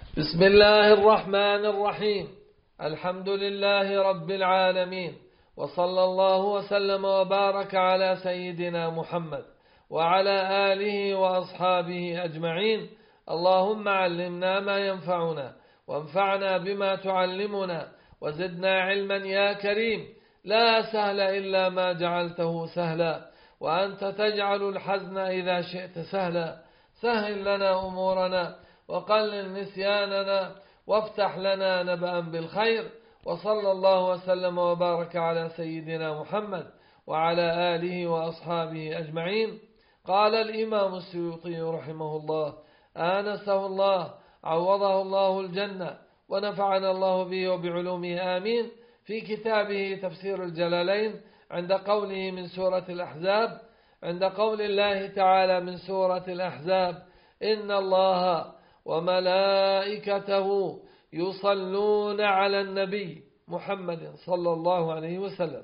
بسم الله الرحمن الرحيم. الحمد لله رب العالمين، وصلى الله وسلم وبارك على سيدنا محمد وعلى آله وأصحابه أجمعين. اللهم علمنا ما ينفعنا وانفعنا بما تعلمنا وزدنا علما يا كريم. لا سهل إلا ما جعلته سهلا، وأنت تجعل الحزن إذا شئت سهلا. سهل لنا أمورنا وقلل نسياننا وافتح لنا نبأ بالخير. وصلى الله وسلم وبارك على سيدنا محمد وعلى آله وأصحابه أجمعين. قال الإمام السيوطي رحمه الله: آنسه الله عوضه الله الجنة ونفعنا الله به وبعلومه آمين، في كتابه تفسير الجلالين، عند قوله من سورة الأحزاب، عند قول الله تعالى من سورة الأحزاب: إن الله وملائكته يصلون على النبي محمد صلى الله عليه وسلم.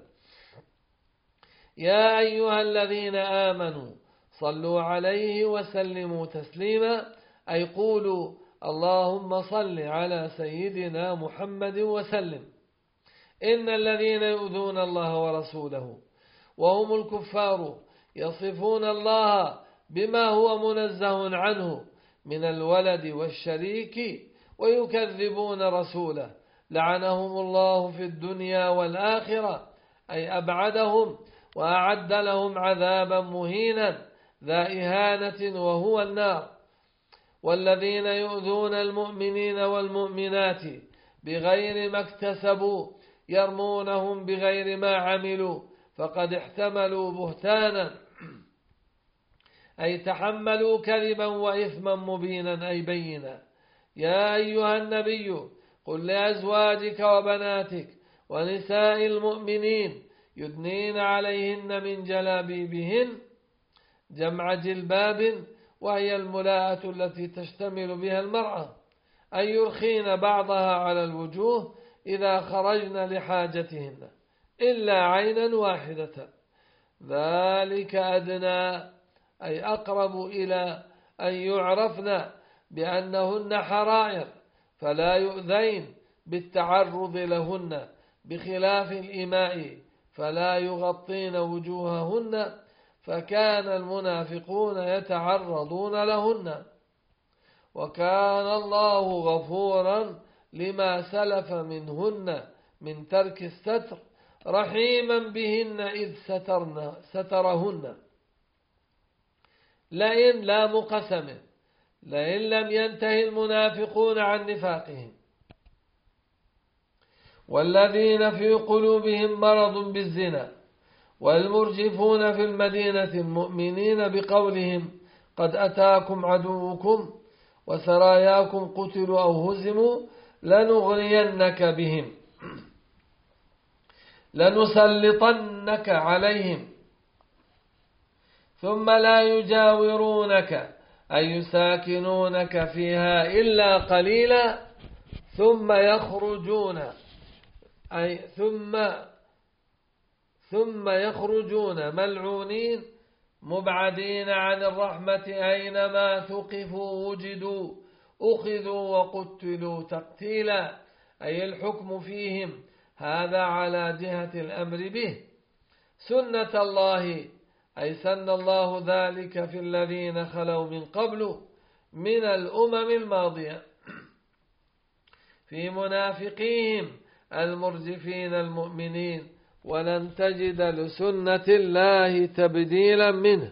يا أيها الذين آمنوا صلوا عليه وسلموا تسليما، أي قولوا اللهم صل على سيدنا محمد وسلم. إن الذين يؤذون الله ورسوله وهم الكفار يصفون الله بما هو منزه عنه من الولد والشريك ويكذبون رسوله، لعنهم الله في الدنيا والآخرة، أي أبعدهم وأعد لهم عذابا مهينا ذا إهانة وهو النار. والذين يؤذون المؤمنين والمؤمنات بغير ما اكتسبوا يرمونهم بغير ما عملوا فقد احتملوا بهتانا، أي تحملوا كذبا وإثما مبينا أي بينا. يا أيها النبي قل لأزواجك وبناتك ونساء المؤمنين يدنين عليهن من جلابيبهن، جمع جلباب، وهي الملاءة التي تشتمل بها المرأة، أن يرخين بعضها على الوجوه إذا خرجن لحاجتهن إلا عينا واحدة، ذلك أدنى، أي أقرب إلى أن يعرفن بأنهن حرائر فلا يؤذين بالتعرض لهن، بخلاف الإماء فلا يغطين وجوههن، فكان المنافقون يتعرضون لهن. وكان الله غفورا لما سلف منهن من ترك الستر، رحيما بهن إذ سترهن. لئن لا مقسم، لئن لم ينتهي المنافقون عن نفاقهم والذين في قلوبهم مرض بالزنا والمرجفون في المدينة المؤمنين بقولهم قد أتاكم عدوكم وسراياكم قتلوا أو هزموا لنغرينك بهم لنسلطنك عليهم ثم لا يجاورونك أي يساكنونك فيها إلا قليلا ثم يخرجون ثم يخرجون ملعونين مبعدين عن الرحمة، أينما ثقفوا وجدوا أخذوا وقتلوا تقتيلا، أي الحكم فيهم هذا على جهة الأمر به. سنة الله، أي سن الله ذلك في الذين خلوا من قبل من الأمم الماضية في منافقيهم المرجفين المؤمنين، ولن تجد لسنة الله تبديلا منه.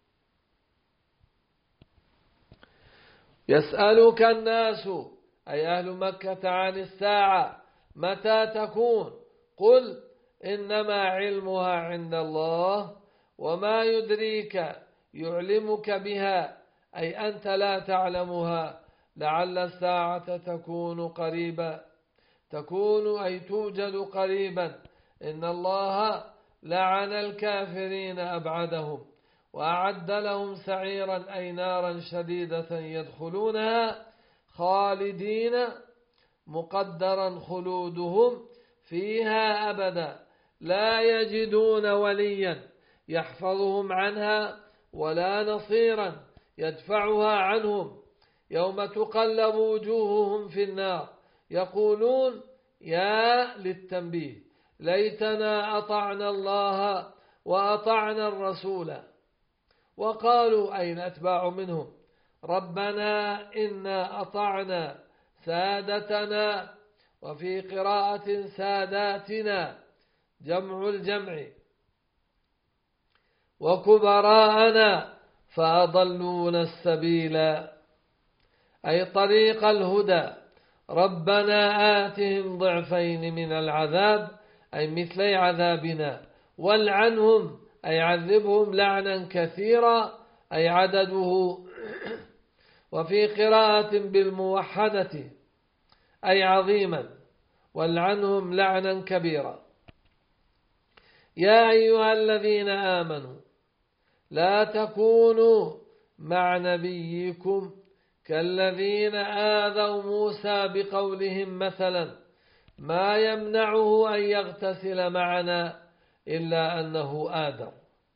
يسألك الناس أي أهل مكة عن الساعة متى تكون، قل إنما علمها عند الله وما يدريك يعلمك بها، أي أنت لا تعلمها، لعل الساعة تكون قريبا، تكون أي توجد قريبا. إن الله لعن الكافرين أبعدهم وأعد لهم سعيرا أي نارا شديدة يدخلونها خالدين، مقدرا خلودهم فيها أبدا، لا يجدون وليا يحفظهم عنها ولا نصيرا يدفعها عنهم، يوم تقلب وجوههم في النار يقولون يا للتنبيه ليتنا أطعنا الله وأطعنا الرسول. وقالوا أي الأتباع منهم ربنا إنا أطعنا سادتنا، وفي قراءة ساداتنا جمع الجمع، وكبراءنا فأضلونا السبيل أي طريق الهدى. ربنا آتهم ضعفين من العذاب أي مثلي عذابنا، والعنهم أي عذبهم لعنا كثيرا أي عدده. وفي قراءة بالموحدة أي عظيما، والعنهم لعنا كبيرا. يا أيها الذين آمنوا لا تكونوا مع نبيكم كالذين آذوا موسى بقولهم مثلا ما يمنعه أن يغتسل معنا إلا أنه آدم،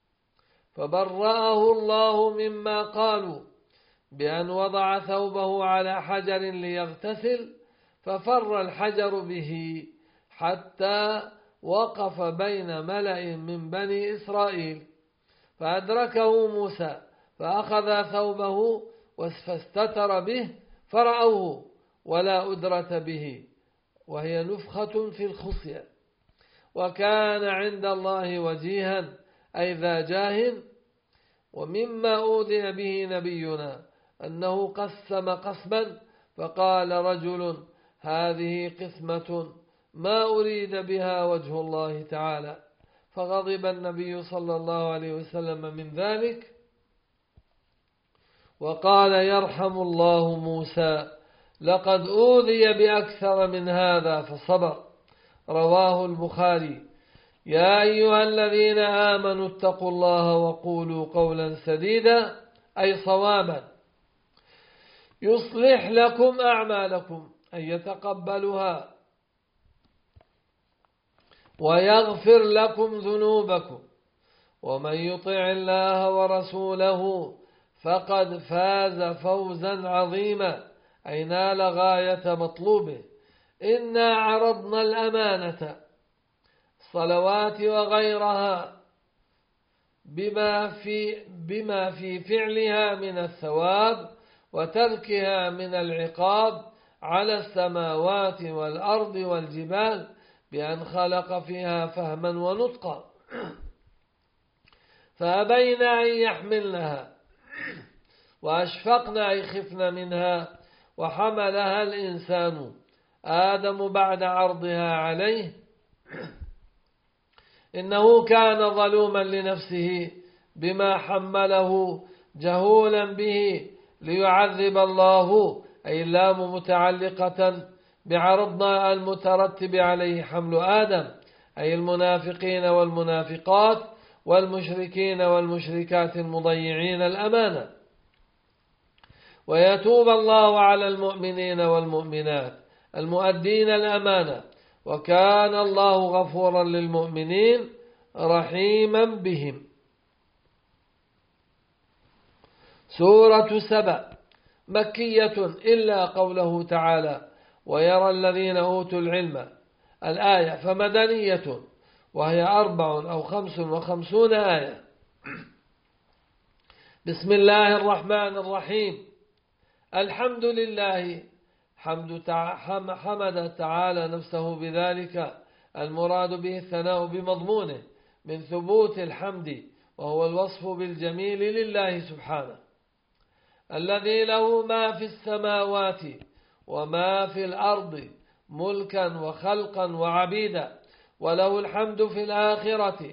فبرأه الله مما قالوا بأن وضع ثوبه على حجر ليغتسل ففر الحجر به حتى وقف بين ملأ من بني إسرائيل فأدركه موسى فأخذ ثوبه فاستتر به فرأوه ولا أدرة به، وهي نفخة في الخصية، وكان عند الله وجيها أي ذا جاه. ومما أوذي به نبينا أنه قسم قسما فقال رجل هذه قسمة ما أريد بها وجه الله تعالى، فغضب النبي صلى الله عليه وسلم من ذلك وقال يرحم الله موسى لقد أوذي بأكثر من هذا فصبر. رواه البخاري. يا أيها الذين آمنوا اتقوا الله وقولوا قولا سديدا أي صوابا يصلح لكم أعمالكم أي يتقبلها ويغفر لكم ذنوبكم، ومن يطع الله ورسوله فقد فاز فوزا عظيما أي نال غاية مطلوبه. إنا عرضنا الأمانة الصلوات وغيرها بما في فعلها من الثواب وتركها من العقاب على السماوات والأرض والجبال بأن خلق فيها فهما ونطقا فأبين أن يحملنها وأشفقن أي خفن منها، وحملها الإنسان آدم بعد عرضها عليه إنه كان ظلوما لنفسه بما حمله جهولا به ليعذب الله أي اللام متعلقة بعرضنا المترتب عليه حمل آدم أي المنافقين والمنافقات والمشركين والمشركات المضيعين الأمانة، ويتوب الله على المؤمنين والمؤمنات المؤدين الأمانة، وكان الله غفورا للمؤمنين رحيما بهم. سورة سبأ مكية إلا قوله تعالى ويرى الذين أوتوا العلم الآية، فمدنية وهي 4 أو 55 آية. بسم الله الرحمن الرحيم. الحمد لله حمد تعالى نفسه بذلك المراد به الثناء بمضمونه من ثبوت الحمد، وهو الوصف بالجميل لله سبحانه الذي له ما في السماوات وما في الأرض ملكا وخلقا وعبيدا، وله الحمد في الآخرة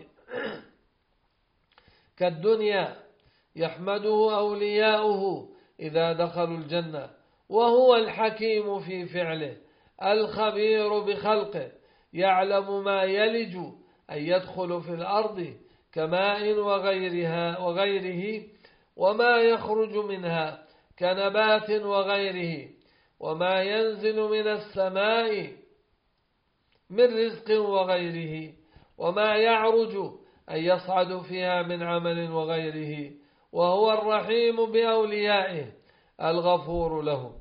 كالدنيا يحمده أولياؤه إذا دخلوا الجنة، وهو الحكيم في فعله الخبير بخلقه يعلم ما يلج أن يدخل في الأرض كماء وغيره وما يخرج منها كنبات وغيره، وما ينزل من السماء من رزق وغيره، وما يعرج أن يصعد فيها من عمل وغيره، وهو الرحيم بأوليائه الغفور لهم.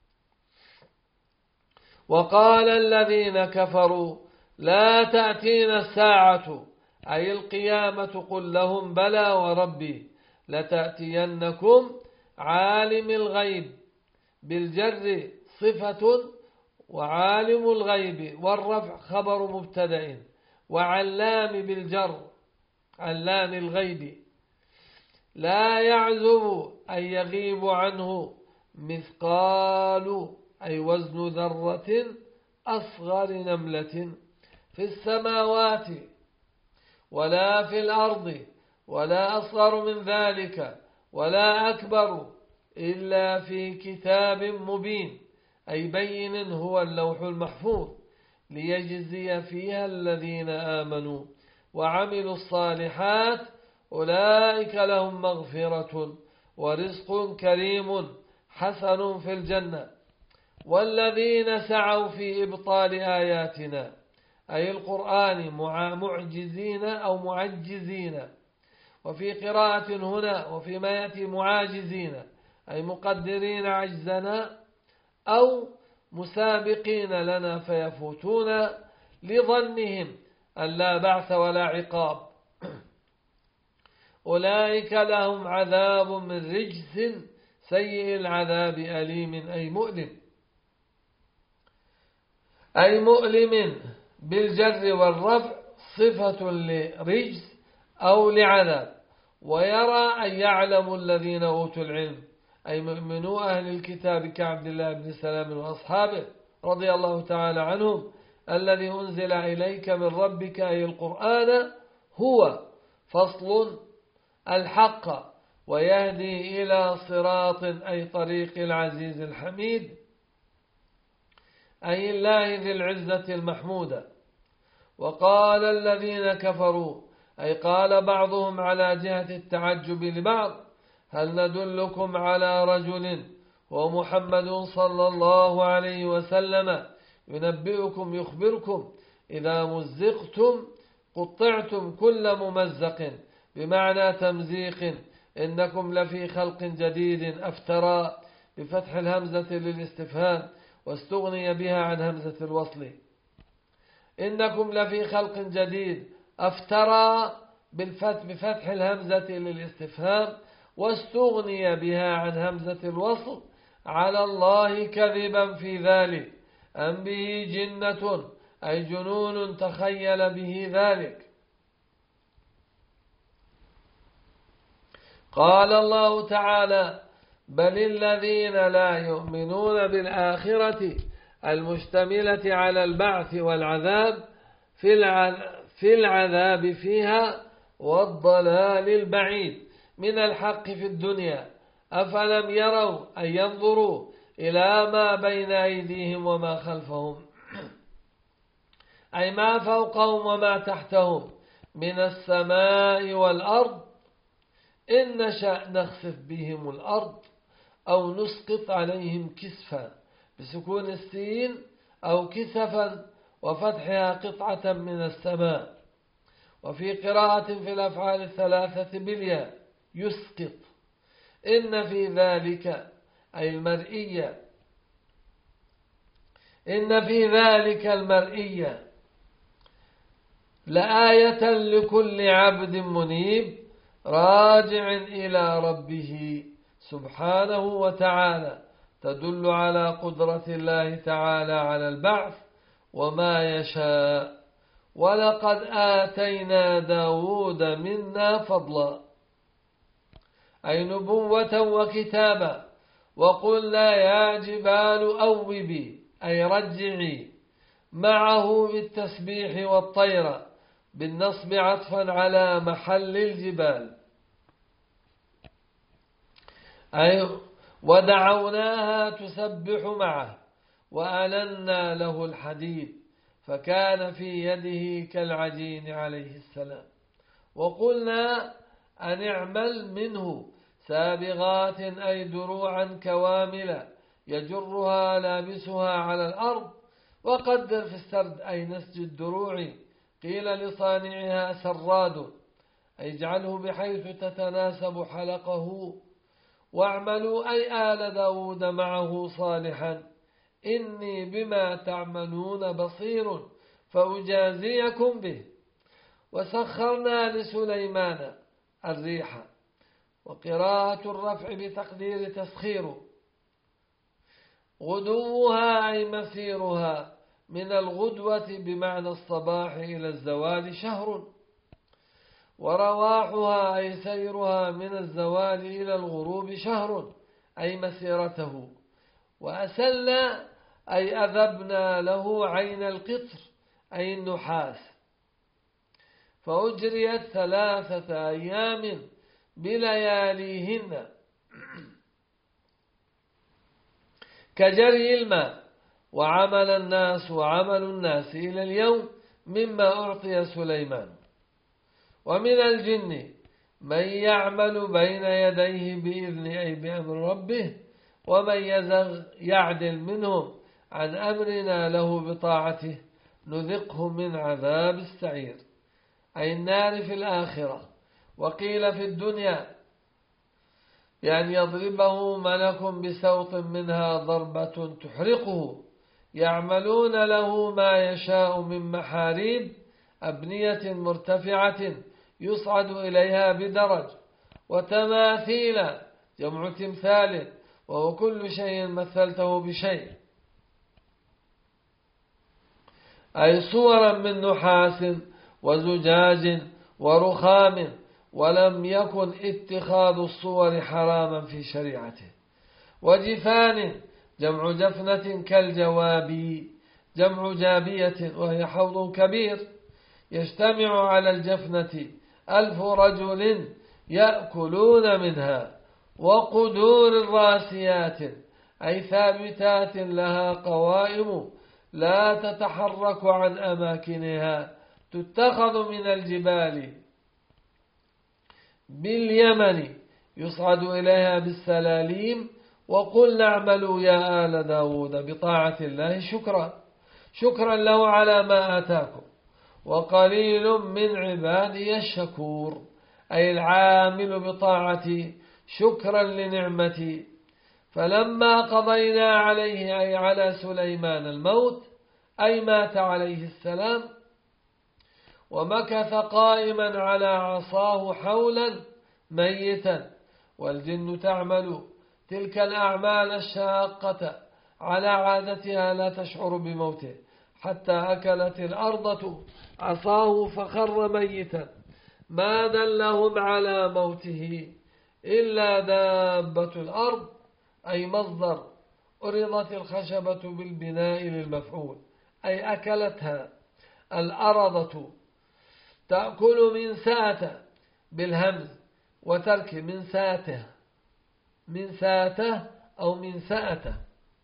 وقال الذين كفروا لا تأتينا الساعة أي القيامة قل لهم بلى وربي لتأتينكم عالم الغيب بالجر صفة وعالم الغيب والرفع خبر مبتدأ وعلام بالجر علام الغيب لا يعزب أي يغيب عنه مثقال أي وزن ذرة أصغر نملة في السماوات ولا في الأرض ولا أصغر من ذلك ولا أكبر إلا في كتاب مبين أي بين هو اللوح المحفوظ ليجزي فيها الذين آمنوا وعملوا الصالحات أولئك لهم مغفرة ورزق كريم حسن في الجنة. والذين سعوا في إبطال آياتنا أي القرآن معجزين أو معجزين، وفي قراءة هنا وفيما يأتي معاجزين أي مقدرين عجزنا أو مسابقين لنا فيفوتون لظنهم أن لا بعث ولا عقاب، أولئك لهم عذاب من رجس سيء العذاب أليم أي مؤلم بالجر والرفع صفة لرجس أو لعذاب. ويرى أن يعلم الذين أوتوا العلم أي مؤمنو أهل الكتاب كعبد الله بن سلام وأصحابه رضي الله تعالى عنهم الذي أنزل إليك من ربك أي القرآن هو فصل الحق ويهدي إلى صراط أي طريق العزيز الحميد أي الله ذي العزة المحمودة. وقال الذين كفروا أي قال بعضهم على جهة التعجب لبعض هل ندلكم على رجل ومحمد صلى الله عليه وسلم ينبئكم يخبركم إذا مزقتم قطعتم كل ممزق بمعنى تمزيق إنكم لفي خلق جديد أفترى بفتح الهمزة للاستفهام واستغني بها عن همزة الوصل. إنكم لفي خلق جديد أفترى بفتح الهمزة للاستفهام واستغني بها عن همزة الوصل على الله كذبا في ذلك أم به جنة أي جنون تخيل به ذلك. قال الله تعالى بل الذين لا يؤمنون بالآخرة المشتملة على البعث والعذاب في العذاب فيها والضلال البعيد من الحق في الدنيا أفلم يروا أن ينظروا إلى ما بين أيديهم وما خلفهم أي ما فوقهم وما تحتهم من السماء والأرض إن نشأ نخسف بهم الأرض أو نسقط عليهم كسفا بسكون السين أو كسفا وفتحها قطعة من السماء. وفي قراءة في الأفعال الثلاثة بالياء يسقط. إن في ذلك أي المرئية إن في ذلك المرئية لآية لكل عبد منيب راجع إلى ربه سبحانه وتعالى تدل على قدرة الله تعالى على البعث وما يشاء. ولقد آتينا داود منا فضلا أي نبوة وكتابا وقلنا يا جبال أوبي أي رجعي معه بالتسبيح والطير بالنصب عطفا على محل الجبال أي ودعوناها تسبح معه وألنا له الحديد فكان في يده كالعجين عليه السلام. وقلنا أن اعمل منه سابغات أي دروعا كواملة يجرها لابسها على الأرض وقدر في السرد أي نسج الدروع قيل لصانعها سراد أي اجعله بحيث تتناسب حلقه واعملوا أي آل داود معه صالحا إني بما تعملون بصير فأجازيكم به. وسخرنا لسليمان الريح. وقراءة الرفع بتقدير تسخير. غدوها أي مسيرها من الغدوة بمعنى الصباح إلى الزوال شهر. ورواحها أي سيرها من الزوال إلى الغروب شهر أي مسيرته. وأسلنا أي أذبنا له عين القطر أي النحاس. فأجريت 3 أيام بلياليهن كجري الماء. وعمل الناس إلى اليوم مما أعطي سليمان. ومن الجن من يعمل بين يديه بإذن أي بأمر ربه. ومن يزغ يعدل منهم عن أمرنا له بطاعته نذقه من عذاب السعير أي النار في الآخرة. وقيل في الدنيا يعني يضربه ملك بسوط منها ضربة تحرقه. يعملون له ما يشاء من محاريب أبنية مرتفعة يصعد إليها بدرج. وتماثيل جمع تمثال وهو كل شيء مثلته بشيء أي صورا من نحاس وزجاج ورخام. ولم يكن اتخاذ الصور حراما في شريعته. وجفان جمع جفنة كالجوابي جمع جابية وهي حوض كبير يجتمع على الجفنة 1000 رجل يأكلون منها. وقدور راسيات أي ثابتات لها قوائم لا تتحرك عن أماكنها تتخذ من الجبال باليمن يصعد إليها بالسلاليم. وقل اعملوا يا آل داود بطاعة الله شكرا له على ما آتاكم. وقليل من عبادي الشكور أي العامل بطاعتي شكرا لنعمتي. فلما قضينا عليه أي على سليمان الموت أي مات عليه السلام ومكث قائما على عصاه حولا ميتا. والجن تعمل تلك الأعمال الشاقة على عادتها لا تشعر بموته حتى أكلت الأرض عصاه فخر ميتا. ما دلهم على موته إلا دابة الأرض أي مصدر أرضت الخشبة بالبناء للمفعول أي أكلتها. الأرضة تأكل من ساته بالهمز وترك من ساته أو من ساته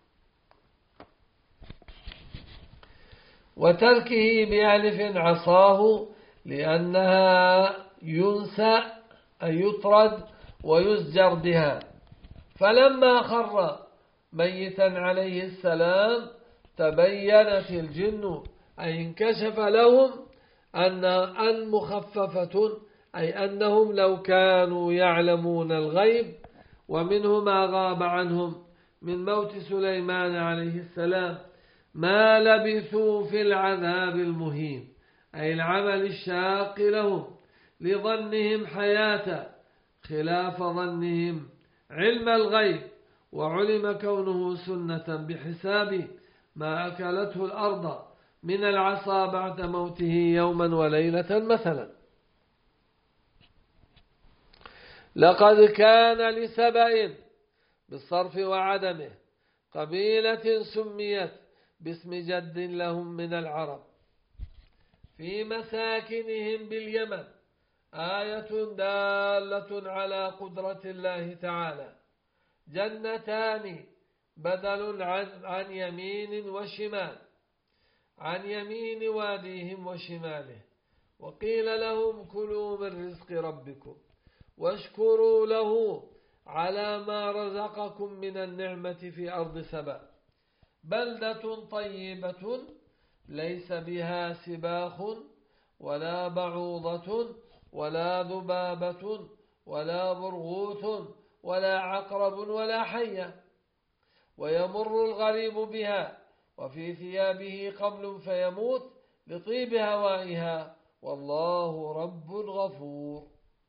وتركه بألف عصاه لأنها ينسى أي يطرد ويزجر بها. فلما خر ميتا عليه السلام تبينت الجن أي انكشف لهم أن مخففة أي أنهم لو كانوا يعلمون الغيب ومنه ما غاب عنهم من موت سليمان عليه السلام ما لبثوا في العذاب المهين أي العمل الشاق لهم لظنهم حياة خلاف ظنهم علم الغيب. وعلم كونه سنة بحساب ما أكلته الأرض من العصا بعد موته يوما وليلة مثلا. لقد كان لسبأ بالصرف وعدمه قبيلة سميت باسم جد لهم من العرب في مساكنهم باليمن آية دالة على قدرة الله تعالى. جنتان بدل عن يمين وشمال عن يمين واديهم وشماله. وقيل لهم كلوا من رزق ربكم واشكروا له على ما رزقكم من النعمة في أرض سبأ بلدة طيبة ليس بها سباخ ولا بعوضة ولا ذبابة ولا برغوث ولا عقرب ولا حية، ويمر الغريب بها وفي ثيابه قبل فيموت لطيب هوائها، والله رب غفور.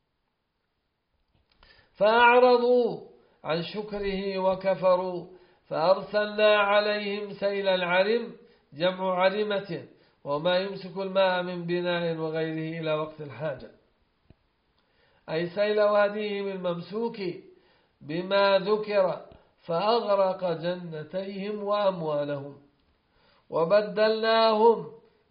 فأعرضوا عن شكره وكفروا فأرسلنا عليهم سيل العرم، جمع عرمة، وما يمسك الماء من بناء وغيره إلى وقت الحاجة، أي سيل واديهم الممسوك بما ذكر، فأغرق جنتيهم وأموالهم. وبدلناهم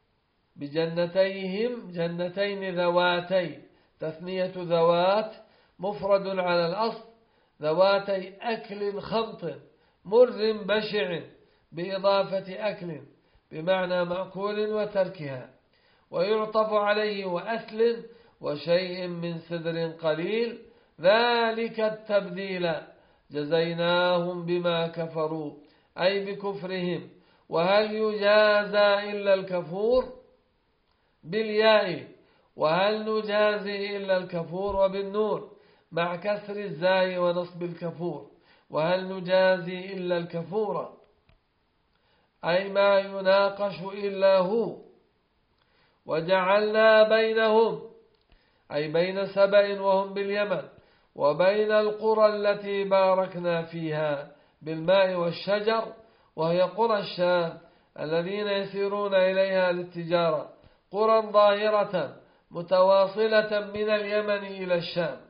بجنتيهم جنتين ذواتي، تثنية ذوات مفرد على الأصل، ذواتي أكل خمط مر بشع بإضافة أكل بمعنى مأكول وتركها، ويعطف عليه وأثل وشيء من سدر قليل، ذلك التبديل جزيناهم بما كفروا، أي بكفرهم. وهل يجازى إلا الكفور بالياء، وهل نجازي إلا الكفور وبالنور مع كسر الزاي ونصب الكفور، وهل نجازي إلا الكفور أي ما يناقش إلا هو. وجعلنا بينهم أي بين سبأ وهم باليمن وبين القرى التي باركنا فيها بالماء والشجر، وهي قرى الشام الذين يسيرون إليها للتجارة، قرى ظاهرة متواصلة من اليمن إلى الشام.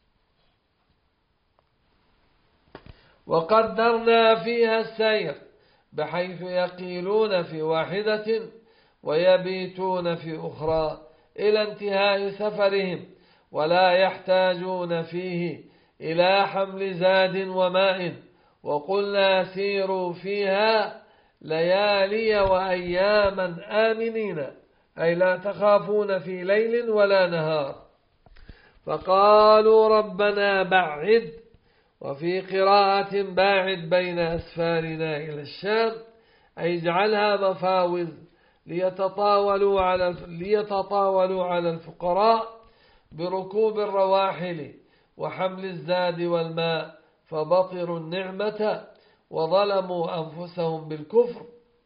وقدرنا فيها السير بحيث يقيلون في واحدة ويبيتون في أخرى إلى انتهاء سفرهم، ولا يحتاجون فيه إلى حمل زاد وماء. وقلنا سيروا فيها ليالي وأياما آمنين، أي لا تخافون في ليل ولا نهار. فقالوا ربنا بعد، وفي قراءة باعد بين أسفارنا إلى الشام، أي اجعلها مفاوز ليتطاولوا على الفقراء بركوب الرواحل وحمل الزاد والماء، فبطروا النعمة وظلموا أنفسهم بالكفر،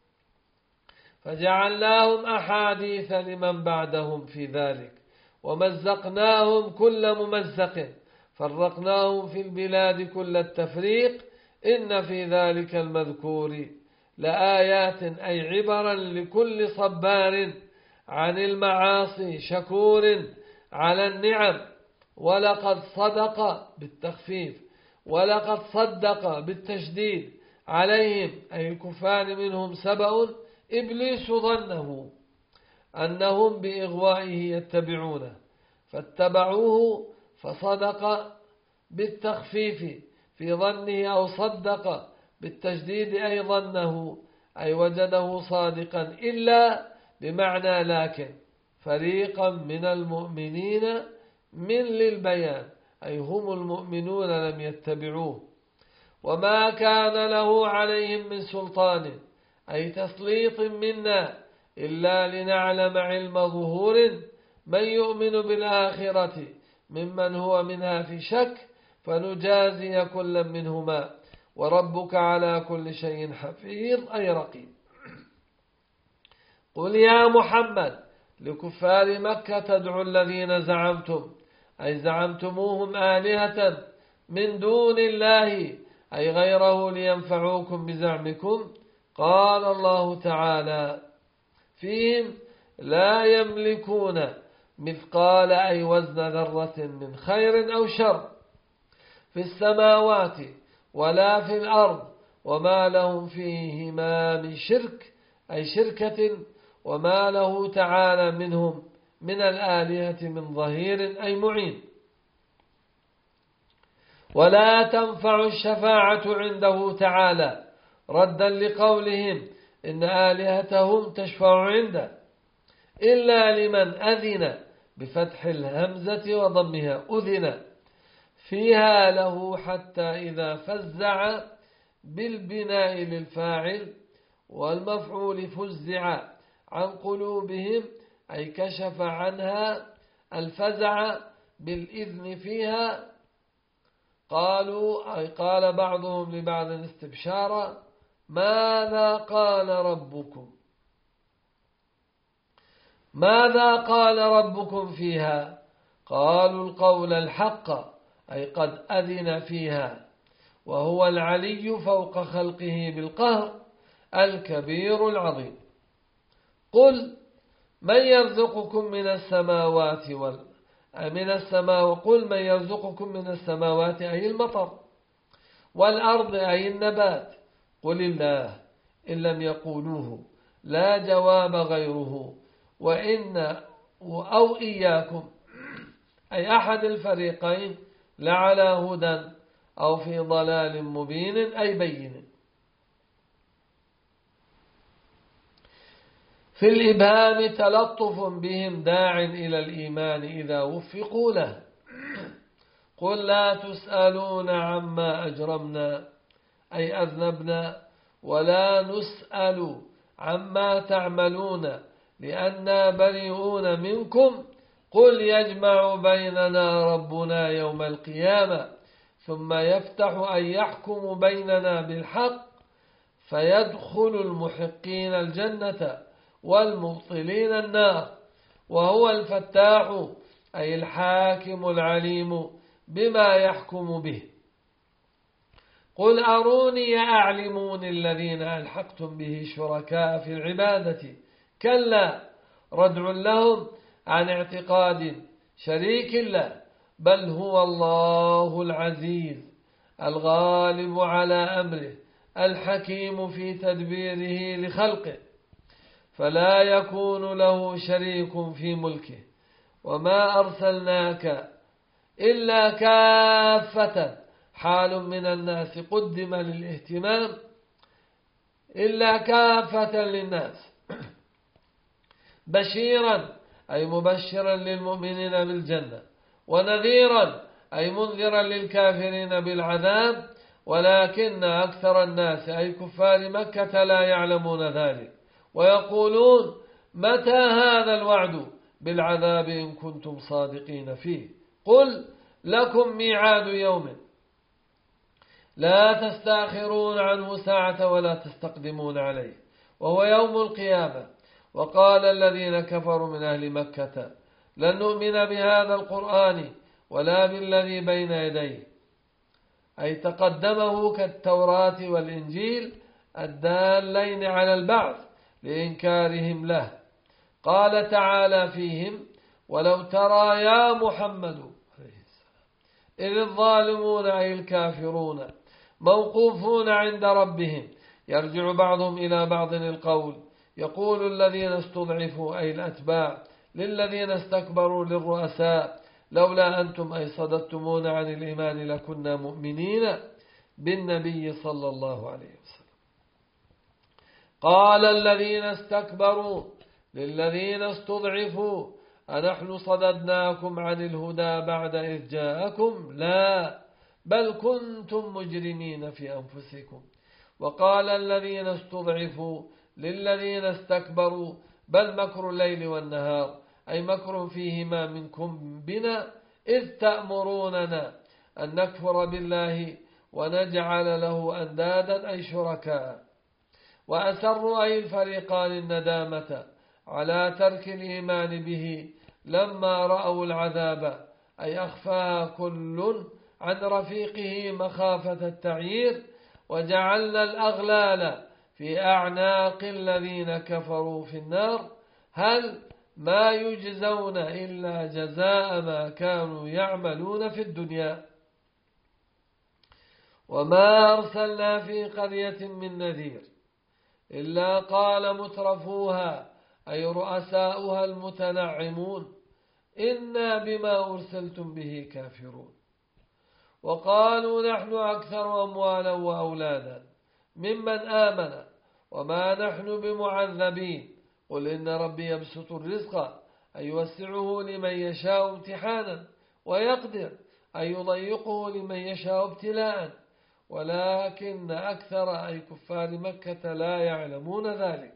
فجعلناهم أحاديث لمن بعدهم في ذلك، ومزقناهم كل ممزق، فرقناهم في البلاد كل التفريق، إن في ذلك المذكور لآيات أي عبرا لكل صبار عن المعاصي شكور على النعم. ولقد صدق بالتخفيف، ولقد صدق بالتشديد عليهم أي الكفار منهم سبأ إبليس ظنه أنهم بإغوائه يتبعونه فاتبعوه، فصدق بالتخفيف في ظنه، أو صدق بالتشديد أي ظنه، أي وجده صادقا، إلا بمعنى لكن فريقا من المؤمنين من للبيان، أي هم المؤمنون لم يتبعوه. وما كان له عليهم من سلطان، أي تسليط منا، إلا لنعلم علم ظهور من يؤمن بالآخرة ممن هو منها في شك، فنجازي كل منهما، وربك على كل شيء حفيظ أي رقيب. قل يا محمد لكفار مكة تدعوا الذين زعمتم، أي زعمتموهم آلهة من دون الله، أي غيره لينفعوكم بزعمكم. قال الله تعالى فيهم لا يملكون مثقال أي وزن ذرة من خير أو شر في السماوات ولا في الأرض، وما لهم فيهما من شرك أي شركة، وما له تعالى منهم من الآلهة من ظهير أي معين. ولا تنفع الشفاعة عنده تعالى ردا لقولهم إن آلهتهم تشفع عنده، إلا لمن أذن بفتح الهمزة وضمها، أذن فيها له، حتى إذا فزع بالبناء للفاعل والمفعول فزع عن قلوبهم، أي كشف عنها الفزع بالإذن فيها، قالوا أي قال بعضهم لبعض استبشارا: ماذا قال ربكم؟ ماذا قال ربكم فيها؟ قالوا: القول الحق، أي قد أذن فيها، وهو العلي فوق خلقه بالقهر الكبير العظيم. قل: من يرزقكم من السماوات قل: من يرزقكم من السماوات أي المطر، والأرض أي النبات. قل الله، إن لم يقولوه لا جواب غيره، وإن أو إياكم أي أحد الفريقين لعلى هدى أو في ضلال مبين أي بين. في الإبهام تلطف بهم داع إلى الإيمان إذا وفقوا له. قل: لا تسألون عما أجرمنا أي أذنبنا، ولا نسأل عما تعملون لأننا بريئون منكم. قل: يجمع بيننا ربنا يوم القيامة ثم يفتح أن يحكم بيننا بالحق، فيدخل المحقين الجنة والمبطلين النار، وهو الفتاح أي الحاكم العليم بما يحكم به. قل: أروني أعلمون الذين ألحقتم به شركاء في العبادة. كلا، ردع لهم عن اعتقاد شريك الله، بل هو الله العزيز الغالب على أمره الحكيم في تدبيره لخلقه، فلا يكون له شريك في ملكه. وما أرسلناك إلا كافة، حال من الناس قدم للاهتمام، إلا كافة للناس، بشيرا أي مبشرا للمؤمنين بالجنة، ونذيرا أي منذرا للكافرين بالعذاب، ولكن أكثر الناس أي كفار مكة لا يعلمون ذلك، ويقولون: متى هذا الوعد بالعذاب إن كنتم صادقين فيه؟ قل: لكم ميعاد يوم لا تستأخرون عنه ساعة ولا تستقدمون عليه، وهو يوم القيامة. وقال الذين كفروا من أهل مكة: لن نؤمن بهذا القرآن ولا بالذي بين يديه، أي تقدمه كالتوراة والإنجيل الدالين على البعث لإنكارهم له. قال تعالى فيهم: ولو ترى يا محمد إذ الظالمون أي الكافرون موقوفون عند ربهم يرجع بعضهم إلى بعض القول، يقول الذين استضعفوا أي الأتباع للذين استكبروا للرؤساء: لولا أنتم أي صددتمون عن الإيمان لكنا مؤمنين بالنبي صلى الله عليه وسلم. قال الذين استكبروا للذين استضعفوا: أنحن صددناكم عن الهدى بعد إذ جاءكم؟ لا، بل كنتم مجرمين في أنفسكم. وقال الذين استضعفوا للذين استكبروا: بل مكر الليل والنهار، أي مكر فيهما منكم بنا، إذ تأمروننا أن نكفر بالله ونجعل له أندادا أي شركاء. وأسروا أي الفريقان الندامة على ترك الإيمان به لما رأوا العذاب، أي أخفاها كل عن رفيقه مخافة التعيير، وجعلنا الأغلال في أعناق الذين كفروا في النار، هل ما يجزون إلا جزاء ما كانوا يعملون في الدنيا. وما أرسلنا في قرية من نذير إلا قال مترفوها أي رؤساؤها المتنعمون: إنا بما أرسلتم به كافرون. وقالوا: نحن أكثر أموالا وأولادا ممن آمن وما نحن بمعذبين. قل إن ربي يبسط الرزق أي يوسعه لمن يشاء امتحانا، ويقدر أي يضيقه لمن يشاء ابتلاء، ولكن أكثر أي كفار مكة لا يعلمون ذلك.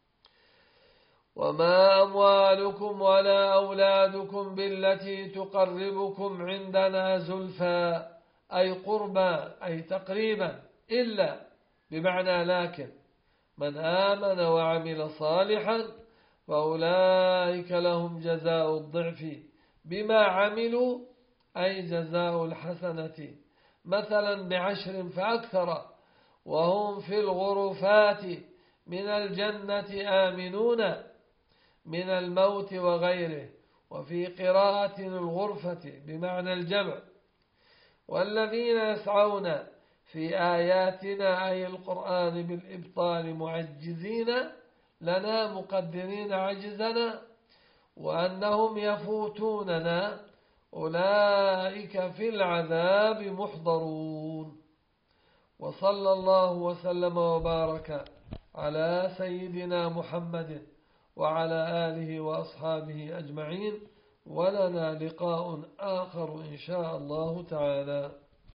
وما أموالكم ولا أولادكم بالتي تقربكم عندنا زلفى، أي قربا أي تقريبا، إلا بمعنى لكن من آمن وعمل صالحا فأولئك لهم جزاء الضعف بما عملوا، أي جزاء الحسنة مثلا ب10 فأكثر، وهم في الغرفات من الجنة آمنون من الموت وغيره. وفي قراءة الغرفة بمعنى الجمع. والذين يسعون في آياتنا أي القرآن بالإبطال معجزين لنا مقدرين عجزنا وأنهم يفوتوننا أولئك في العذاب محضرون. وصلى الله وسلم وبارك على سيدنا محمد وعلى آله وأصحابه أجمعين. ولنا لقاء آخر إن شاء الله تعالى.